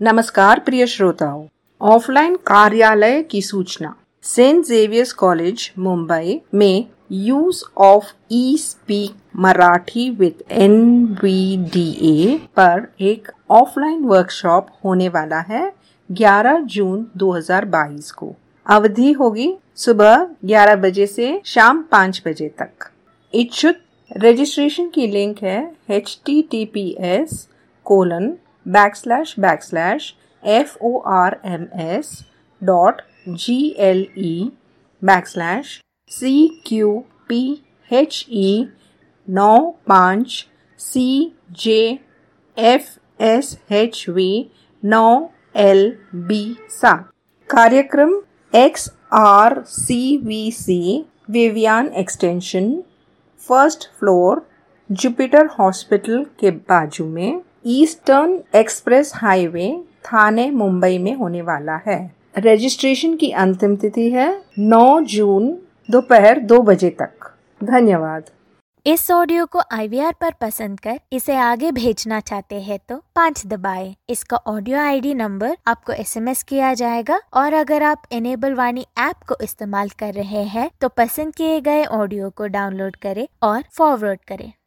नमस्कार प्रिय श्रोताओं, ऑफलाइन कार्यालय की सूचना। सेंट जेवियर्स कॉलेज मुंबई में use of e speak Marathi with NVDA पर एक ऑफलाइन वर्कशॉप होने वाला है 11 जून 2022 को। अवधि होगी सुबह 11 बजे से शाम 5 बजे तक। इच्छुक रजिस्ट्रेशन की लिंक है https://FORMS.GLE/CQPHE9.CJFSHV9LB7। कार्यक्रम XRCVC Viviana extension, first floor, Jupiter hospital के बाजू में, eastern express highway, Thane, Mumbai में होने वाला है। रजिस्ट्रेशन की अंतिम तिथि है 9 जून दोपहर 2 बजे तक। धन्यवाद। इस ऑडियो को IVR पर पसंद कर इसे आगे भेजना चाहते हैं तो 5 दबाएं। इसका ऑडियो ID नंबर आपको SMS किया जाएगा और अगर आप इनेबल वाणी ऐप को इस्तेमाल कर रहे हैं तो पसंद किए गए ऑडियो को डाउनलोड करें और फॉरवर्ड करें।